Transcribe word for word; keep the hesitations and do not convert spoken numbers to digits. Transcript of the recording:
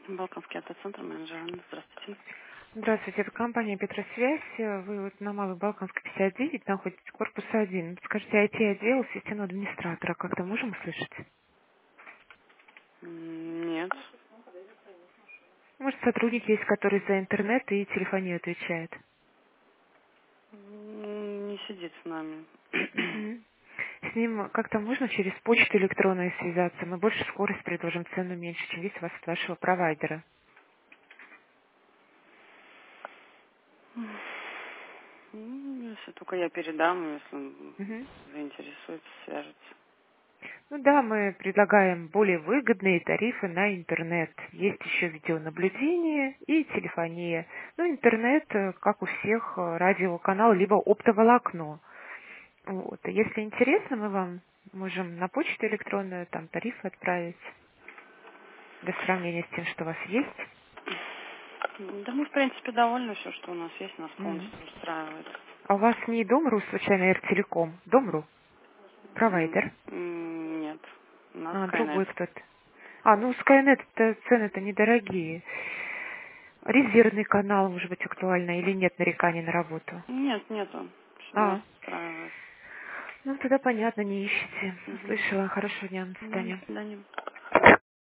Балканский автоцентр, менеджер Анна. Здравствуйте. Здравствуйте, это компания Петросвязь. Вы вот на Малой Балканской пятьдесят девять находитесь, корпус один. Скажите, ай ти-отдел системного администратора. Как-то можем услышать? М, Нет. Может, сотрудник есть, который за интернет и телефонию отвечает? М, Не сидит с нами. Мгм. С ним как-то можно через почту электронную связаться? Мы больше скорость предложим, цену меньше, чем есть у вас от вашего провайдера. М, Если только я передам, если он Мгм. заинтересуется, свяжется. Ну да, мы предлагаем более выгодные тарифы на интернет. Есть еще видеонаблюдение и телефония. Ну, интернет, э, как у всех, э, радиоканал, либо оптоволокно. Вот. И если интересно, мы вам можем на почту электронную там тарифы отправить для сравнения с тем, что у вас есть. М, Да мы, в принципе, довольны. Все, что у нас есть, нас М. полностью устраивает. А у вас не Дом.ру, случайно, Эртелеком? Дом.ру? М, Провайдер? м, Нет. У нас А, Skynet. другой кто-то. А, ну, Skynet, цены-то недорогие. Резервный канал, может быть, актуально или нет нареканий на работу? Нет, нету. Все нас А, устраивает. ну тогда понятно, не ищите. Угу. Слышала. Хорошего дня. До До свидания. свидания.